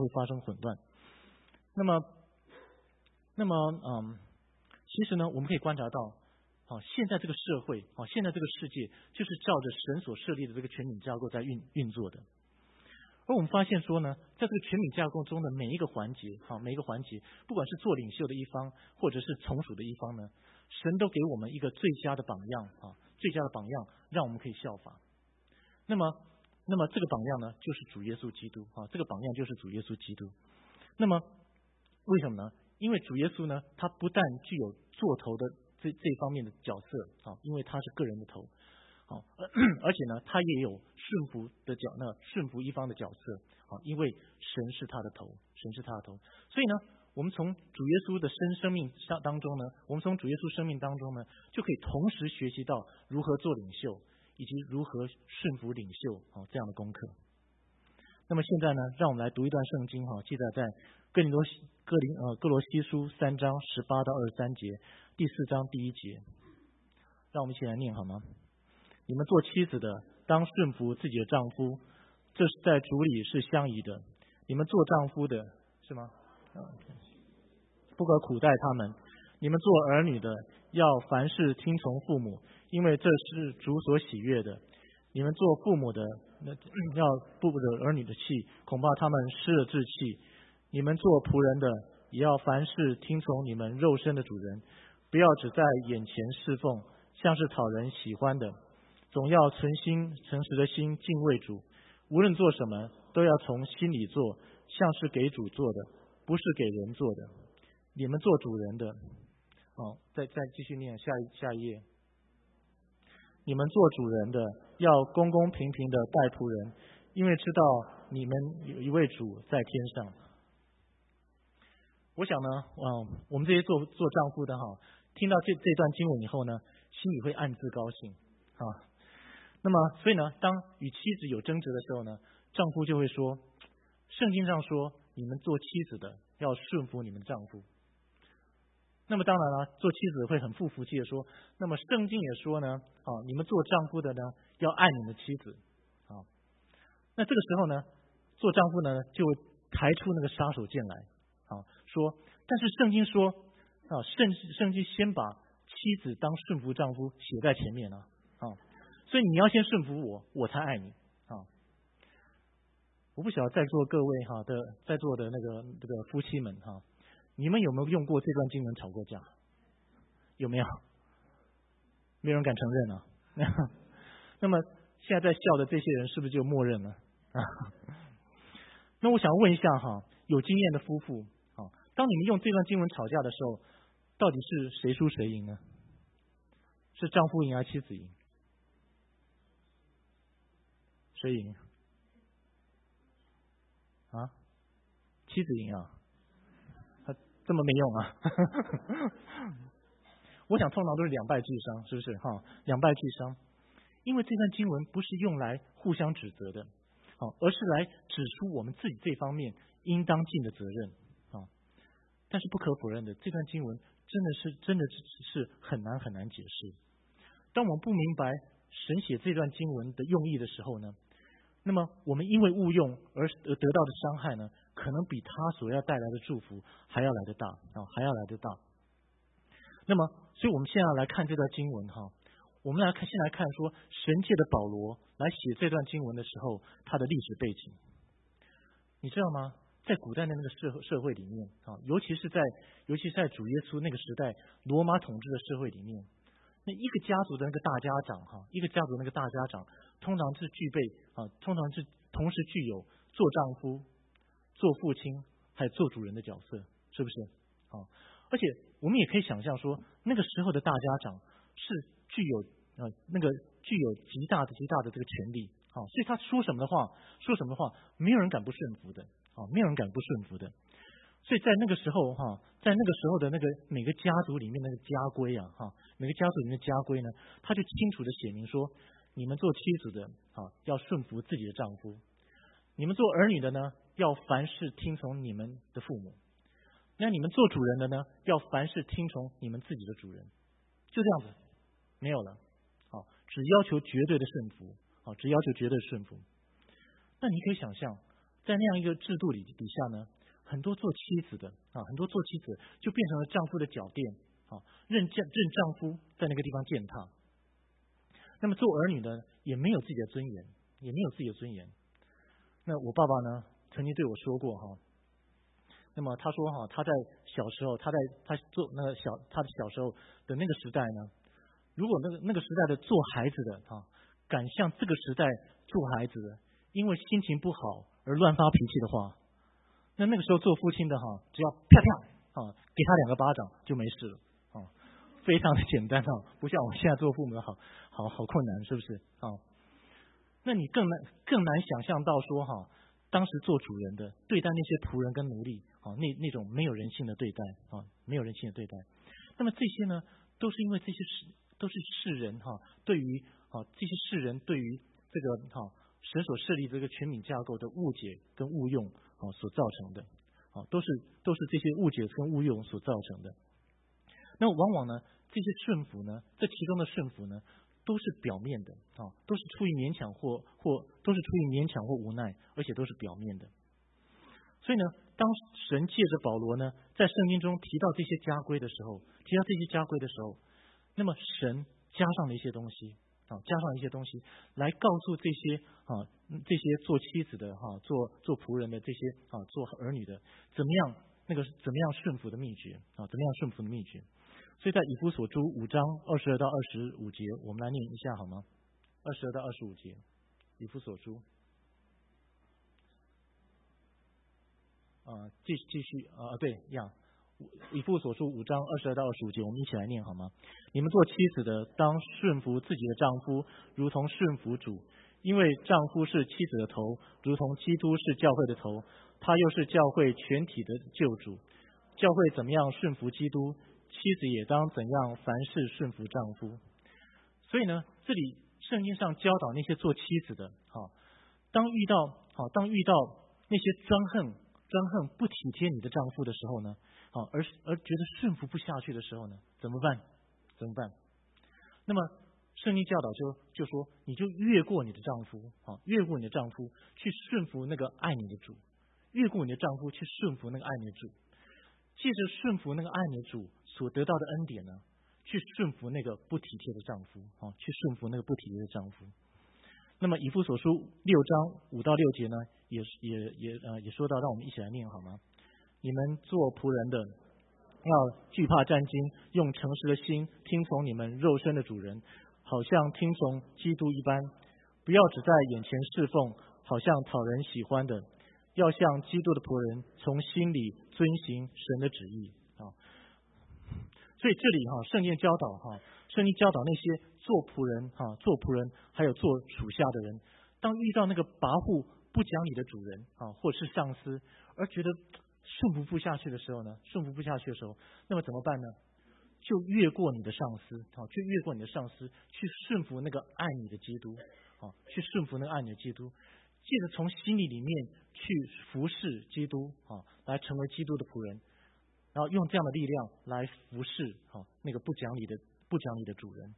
那么其实呢，我们可以观察到现在这个社会现在这个世界就是照着神所设立的这个权柄架构在运作的。而我们发现说呢，在这个权柄架构中的每一个环节不管是做领袖的一方或者是从属的一方呢，神都给我们一个最佳的榜样让我们可以效法。那么这个榜样呢，就是主耶稣基督这个榜样就是主耶稣基督。那么为什么呢？ 因为主耶稣呢，他不但具有做头的这方面的角色啊，因为他是个人的头，好，而且呢，他也有顺服的顺服一方的角色，好，因为神是他的头，神是他的头，所以呢，我们从主耶稣的生命当中呢，我们从主耶稣生命当中呢，就可以同时学习到如何做领袖，以及如何顺服领袖这样的功课。那么现在呢，让我们来读一段圣经记载在哥罗西书3章18到23节，第4章第1节，让我们一起来念好吗？你们做妻子的，当顺服自己的丈夫，这是在主里是相宜的。你们做丈夫的，是吗？不可苦待他们。你们做儿女的，要凡事听从父母，因为这是主所喜悦的。你们做父母的，要不惹儿女的气，恐怕他们失了志气。你们做仆人的，也要凡事听从你们肉身的主人，不要只在眼前侍奉，像是讨人喜欢的，总要诚实的心敬畏主。无论做什么，都要从心里做，像是给主做的，不是给人做的。你们做主人的，再继续念下一页。你们做主人的，要公公平平的待仆人，因为知道你们有一位主在天上。我想呢，我们这些做丈夫的听到这段经文以后呢，心里会暗自高兴啊。那么，所以呢，当与妻子有争执的时候呢，丈夫就会说，圣经上说，你们做妻子的要顺服你们的丈夫。那么当然了，做妻子会很不服气的说，那么圣经也说呢，你们做丈夫的呢，要爱你们的妻子。那这个时候呢，做丈夫呢就会抬出那个杀手锏来，说，但是圣经说，圣经先把妻子当顺服丈夫写在前面了，所以你要先顺服我，我才爱你。我不晓得在座各位在座的这个夫妻们你们有没有用过这段经文吵过架？有没有？没有人敢承认啊。那么现在在笑的这些人是不是就默认了？那我想问一下有经验的夫妇当你们用这段经文吵架的时候，到底是谁输谁赢呢？是丈夫赢还是妻子赢？谁赢？妻子赢啊？这么没用啊？我想通常都是两败俱伤，是不是？两败俱伤，因为这段经文不是用来互相指责的，而是来指出我们自己这方面应当尽的责任。但是不可否认的，这段经文真的是很难解释。当我们不明白神写这段经文的用意的时候呢，那么我们因为误用而得到的伤害呢，可能比他所要带来的祝福还要来得大还要来得大。那么，所以我们现在来看这段经文我们先来看说，神借的保罗来写这段经文的时候，他的历史背景，你知道吗？在古代的那个社会里面尤其是在主耶稣那个时代，罗马统治的社会里面，那一个家族的那个大家长，通常是具备同时具有做丈夫、做父亲，还有做主人的角色，是不是？而且我们也可以想象说，那个时候的大家长是具有极大的这个权利所以他说什么的话，没有人敢不顺服的没有人敢不顺服的。所以在那个时候的那个每个家族里面那个家规每个家族里面的家规呢，他就清楚的写明说，你们做妻子的要顺服自己的丈夫，你们做儿女的呢，要凡事听从你们的父母，那你们做主人的呢，要凡事听从你们自己的主人，就这样子，没有了只要求绝对的顺服只要求绝对的顺服。那你可以想象，在那样一个制度底下呢，很多做妻子的就变成了丈夫的脚垫任丈夫在那个地方践踏。那么做儿女的也没有自己的尊严，那我爸爸呢曾经对我说过那么他说他在小时候，他做他的小时候的那个时代呢，如果那个时代的做孩子的敢像这个时代做孩子的，因为心情不好而乱发脾气的话，那个时候做父亲的只要啪啪给他2个巴掌就没事了非常的简单不像我们现在做父母的好困难，是不是那你更难想象到说当时做主人的对待那些仆人跟奴隶那种没有人性的对待没有人性的对待。那么这些呢，都是因为这些都是世人对于这些世人对于这个神所设立这个权柄架构的误解跟误用所造成的都是这些误解跟误用所造成的。那往往呢，这些顺服呢，这其中的顺服呢，都是表面的都是出于勉强或都是出于勉强或无奈，而且都是表面的。所以呢，当神借着保罗呢，在圣经中提到这些家规的时候，那么神加上了一些东西来告诉这些做妻子的做仆人的这些做儿女的怎么样顺服的秘诀所以在以弗所书5章22到25节，我们来念一下好吗？22到25节，以弗所书继续对呀，以弗所书5章22到25节，我们一起来念好吗？你们做妻子的，当顺服自己的丈夫，如同顺服主，因为丈夫是妻子的头，如同基督是教会的头，他又是教会全体的救主。教会怎么样顺服基督，妻子也当怎样凡事顺服丈夫。所以呢，这里圣经上教导那些做妻子的当遇到那些专横不体贴你的丈夫的时候呢而觉得顺服不下去的时候呢，怎么办？那么圣经教导就说，你就越过你的丈夫去顺服那个爱你的主，越过你的丈夫去顺服那个爱你的主，借着顺服那个爱你的主所得到的恩典呢，去顺服那个不体贴的丈夫那么以弗所书6章5到6节呢，也说到，让我们一起来念好吗？你们做仆人的，要惧怕战惊，用诚实的心听从你们肉身的主人，好像听从基督一般，不要只在眼前侍奉，好像讨人喜欢的，要像基督的仆人，从心里遵行神的旨意所以这里圣经教导那些做仆人还有做属下的人，当遇到那个跋扈不讲理的主人或是上司，而觉得顺服不下去的时候，那么怎么办呢？就越过你的上司去顺服那个爱你的基督借着从心里面去服侍基督来成为基督的仆人，然后用这样的力量来服侍那个不讲理的主人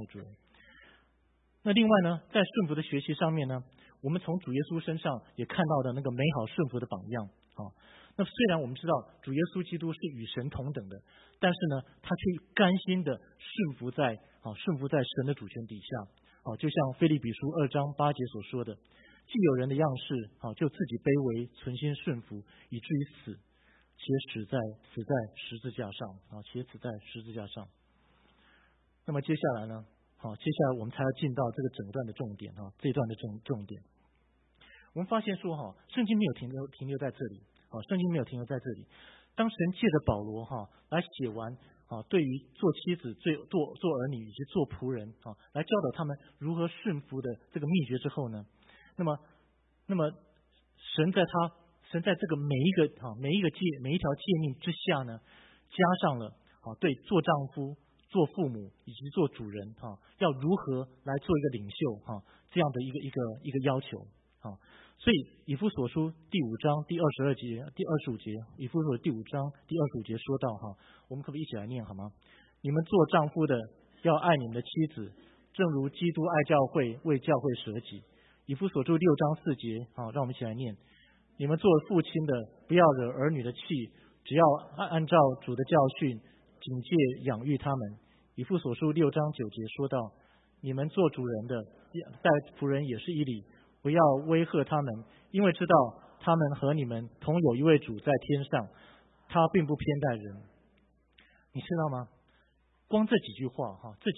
那另外呢，在顺服的学习上面呢，我们从主耶稣身上也看到的那个美好顺服的榜样那虽然我们知道主耶稣基督是与神同等的，但是呢，他却甘心的顺服在神的主权底下就像腓立比书2章8节所说的，既有人的样式就自己卑微，存心顺服，以至于死，且死在十字架上那么接下来呢我们才要进到这个整段的重点这一段的重点。我们发现说圣经没有停留在这里当神借着保罗来写完对于做妻子、做儿女以及做仆人来教导他们如何顺服的这个秘诀之后呢，那么神在这个每一条诫命之下呢，加上了对做丈夫、做父母以及做主人要如何来做一个领袖这样的一个要求所以以弗所书第5章第22节、第25节，以弗所第5章第25节说到我们可不可以一起来念好吗？你们做丈夫的要爱你们的妻子，正如基督爱教会，为教会舍己。以弗所书6章4节让我们一起来念。你们做父亲的不要惹儿女的气，只要按照主的教训警戒养育他们。以弗所书6章9节说到，你们做主人的待仆人也是一理，不要威吓他们，因为知道他们和你们同有一位主在天上，他并不偏待人。你知道吗？光这几句话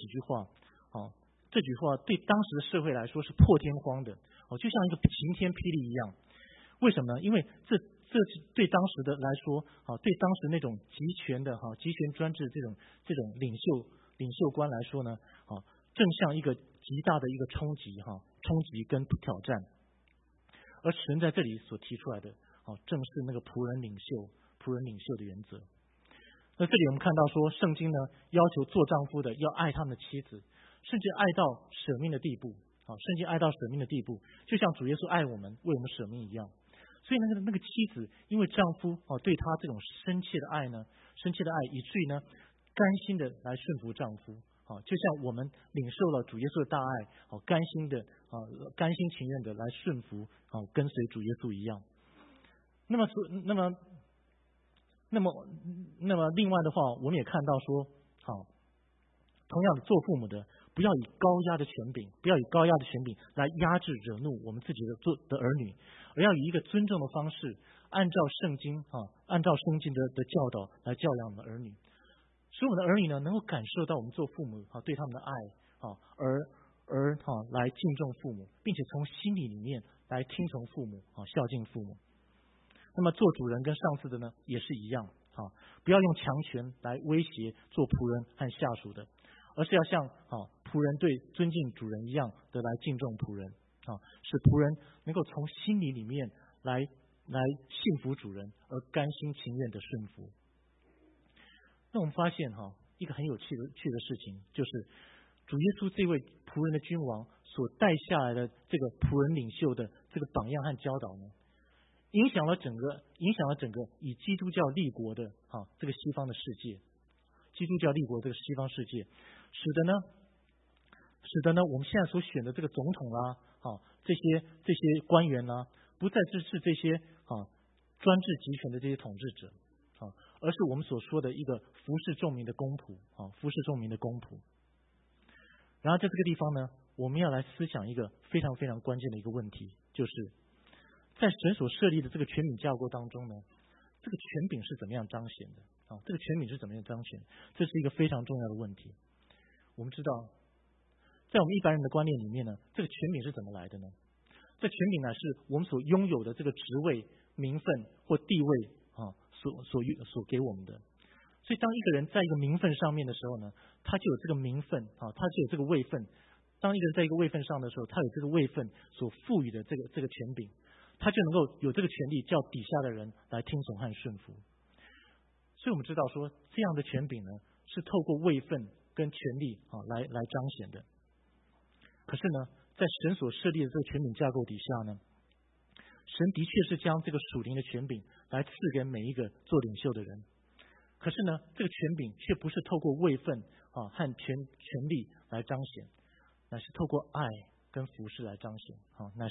对当时的社会来说是破天荒的就像一个晴天霹雳一样。为什么呢？因为这这是对当时的来说，对当时那种集权的集权专制这种领袖官来说呢，正像一个极大的一个冲击跟挑战。而神在这里所提出来的，正是那个仆人领袖的原则。那这里我们看到说，圣经呢要求做丈夫的要爱他们的妻子，甚至爱到舍命的地步。圣经爱到舍命的地步，就像主耶稣爱我们，为我们舍命一样。所以那个妻子，因为丈夫对她这种深切的爱，以至于呢甘心的来顺服丈夫。就像我们领受了主耶稣的大爱，甘心情愿的来顺服，跟随主耶稣一样。那么另外的话，我们也看到说，同样的做父母的，不要以高压的权柄来压制惹怒我们自己的儿女，而要以一个尊重的方式，按照圣经的教导来教养我们的儿女。使我们的儿女呢能够感受到我们做父母对他们的爱，而来敬重父母，并且从心里面来听从父母，孝敬父母。那么做主人跟上司的呢也是一样，不要用强权来威胁做仆人和下属的，而是要像仆人对尊敬主人一样的来敬重仆人，使仆人能够从心里面来信服主人，而甘心情愿的顺服。那我们发现一个很有趣的事情，就是主耶稣这位仆人的君王所带下来的这个仆人领袖的这个榜样和教导呢，影响了整个以基督教立国的这个西方的世界，使得呢我们现在所选的这个总统啦，这些官员啦，不再是这些专制集权的这些统治者，而是我们所说的一个服侍众民的公仆。然后在这个地方呢，我们要来思想一个非常非常关键的一个问题，就是在神所设立的这个权柄架构当中呢，这个权柄是怎么样彰显的？这是一个非常重要的问题。我们知道，在我们一般人的观念里面呢，这个权柄是怎么来的呢？这权柄乃是我们所拥有的这个职位、名分或地位所给我们的。所以当一个人在一个名分上面的时候呢，他就有这个名分，他就有这个位分。当一个人在一个位分上的时候，他有这个位分所赋予的这个权柄，他就能够有这个权利叫底下的人来听从和顺服。所以我们知道说，这样的权柄呢，是透过位分跟权利来彰显的。可是呢，在神所设立的这个权柄架构底下呢，神的确是将这个属灵的权柄来赐给每一个做领袖的人。可是呢，这个权柄却不是透过位分和权力来彰显，乃是透过爱跟服侍来彰显。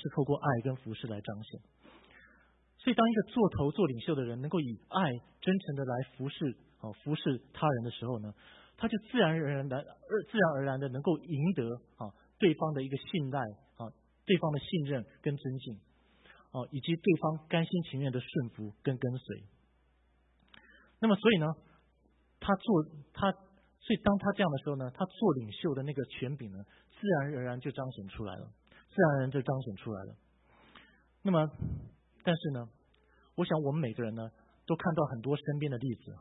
所以当一个做头做领袖的人能够以爱真诚的来服侍他人的时候呢，他就自然而然的能够赢得对方的一个信赖，对方的信任跟尊敬，以及对方甘心情愿的顺服跟跟随。那么所以当他这样的时候呢，他做领袖的那个权柄呢，自然而然就彰显出来了。那么但是呢，我想我们每个人呢都看到很多身边的例子，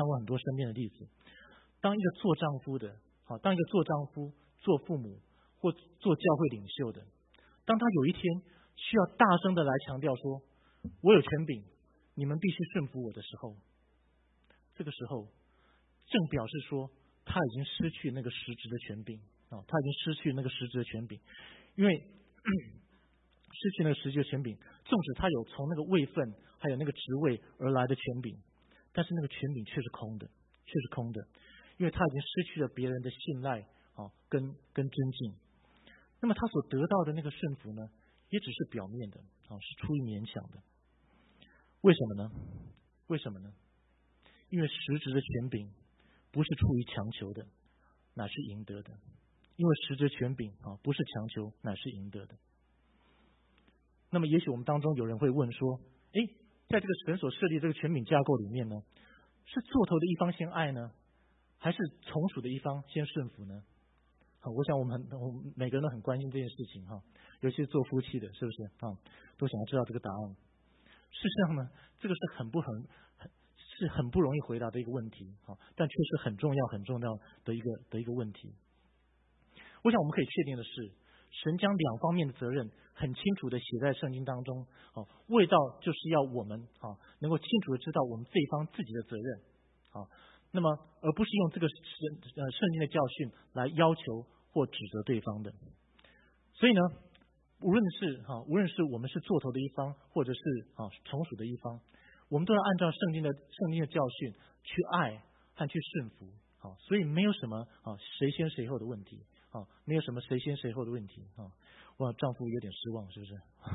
当一个做丈夫的，做父母或做教会领袖的，当他有一天需要大声的来强调说，我有权柄，你们必须顺服我的时候，这个时候正表示说他已经失去那个实质的权柄，因为失去那个实际的权柄，纵使他有从那个位分还有那个职位而来的权柄，但是那个权柄却是空的，因为他已经失去了别人的信赖跟尊敬。那么他所得到的那个顺服呢，也只是表面的，是出于勉强的。为什么呢？因为实质的权柄不是出于强求的，乃是赢得的。因为实质权柄不是强求，乃是赢得的。那么也许我们当中有人会问说，在这个神所设立这个权柄架构里面呢，是做头的一方先爱呢，还是从属的一方先顺服呢？我想我们每个人都很关心这件事情，尤其是做夫妻的，是不是都想要知道这个答案。 事实上呢，这个是很不容易回答的一个问题，但却是很重要的一个问题。我想我们可以确定的是，神将两方面的责任很清楚的写在圣经当中，为到就是要我们能够清楚的知道我们这一方自己的责任，那么而不是用这个圣经的教训来要求或指责对方的。所以呢，无论是我们是做头的一方，或者是从属的一方，我们都要按照圣经的教训去爱和去顺服。所以没有什么谁先谁后的问题，没有什么谁先谁后的问题。哇，丈夫有点失望，是不是？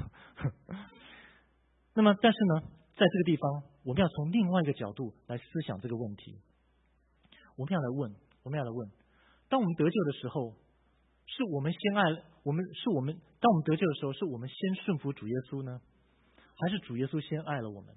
那么，但是呢，在这个地方，我们要从另外一个角度来思想这个问题。我们要来问，当我们得救的时候，是我们先爱我们，当我们得救的时候，是我们先顺服主耶稣呢，还是主耶稣先爱了我们？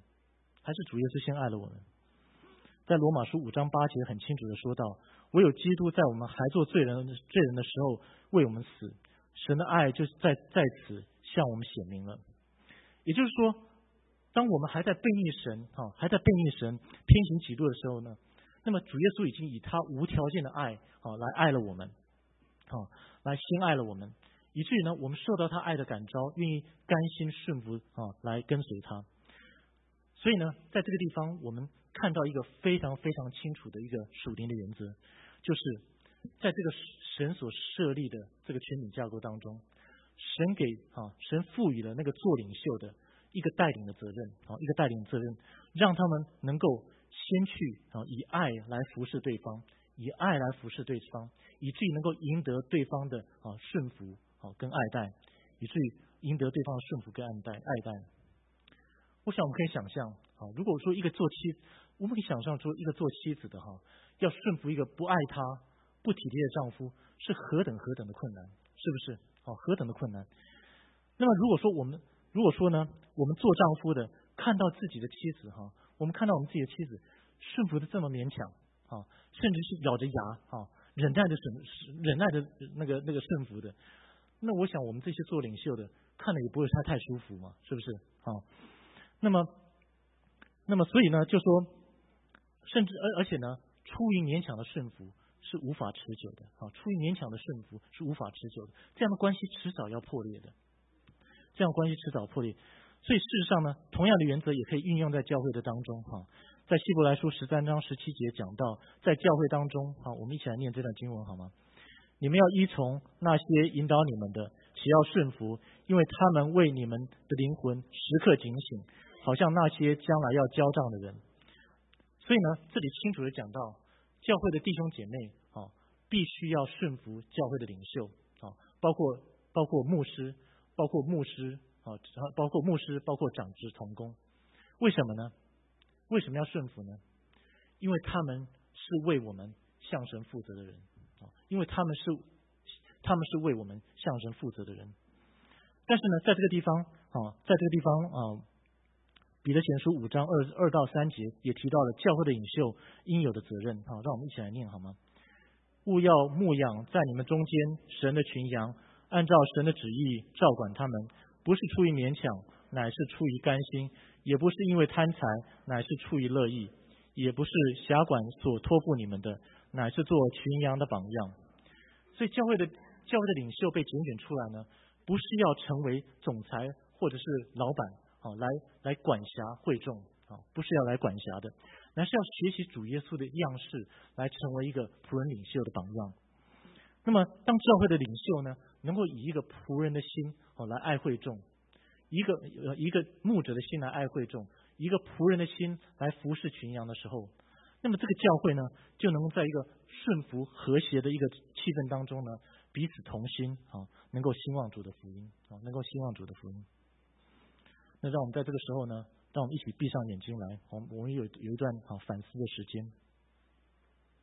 在罗马书5章8节很清楚的说到，唯有基督在我们还做罪人的时候为我们死，神的爱就是在此向我们显明了。也就是说，当我们还在悖逆神偏行己路的时候呢，那么主耶稣已经以他无条件的爱来爱了我们，来先爱了我们，以至于呢我们受到他爱的感召，愿意甘心顺服来跟随他。所以呢，在这个地方我们看到一个非常非常清楚的一个属灵的原则，就是在这个神所设立的这个权柄架构当中，神赋予了那个做领袖的一个带领的责任，让他们能够先去以爱来服侍对方，以至于能够赢得对方的顺服跟爱戴，我想我们可以想象，如果说我们可以想象出一个做妻子的要顺服一个不爱她、不体贴的丈夫，是何等的困难，是不是？何等的困难。那么如果说呢，我们做丈夫的看到自己的妻子我们看到我们自己的妻子顺服的这么勉强甚至是咬着牙忍耐着那个顺服的，那我想我们这些做领袖的看了也不会太舒服嘛，是不是？那么所以呢，就说甚至而且呢，出于勉强的顺服是无法持久的，这样的关系迟早要破裂的，所以事实上呢，同样的原则也可以运用在教会的当中在希伯来书13章17节讲到，在教会当中我们一起来念这段经文好吗？你们要依从那些引导你们的，且要顺服，因为他们为你们的灵魂时刻警醒，好像那些将来要交账的人。所以呢，这里清楚的讲到，教会的弟兄姐妹必须要顺服教会的领袖包括牧师，包括长子同工。为什么呢？为什么要顺服呢？因为他们是为我们向神负责的人，但是呢，在这个地方彼得前书5章2到3节也提到了教会的领袖应有的责任让我们一起来念好吗？务要牧养在你们中间神的群羊，按照神的旨意照管他们，不是出于勉强，乃是出于甘心，也不是因为贪财，乃是出于乐意，也不是辖管所托付你们的，乃是做群羊的榜样。所以教会的领袖被拣选出来呢，不是要成为总裁或者是老板来管辖会众不是要来管辖的，乃是要学习主耶稣的样式，来成为一个仆人领袖的榜样。那么当教会的领袖呢，能够以一个仆人的心来爱会众，一个牧者的心来爱会众，一个仆人的心来服侍群羊的时候，那么这个教会呢，就能在一个顺服和谐的一个气氛当中呢，彼此同心能够兴旺主的福音那让我们在这个时候呢，让我们一起闭上眼睛来，我们有一段反思的时间。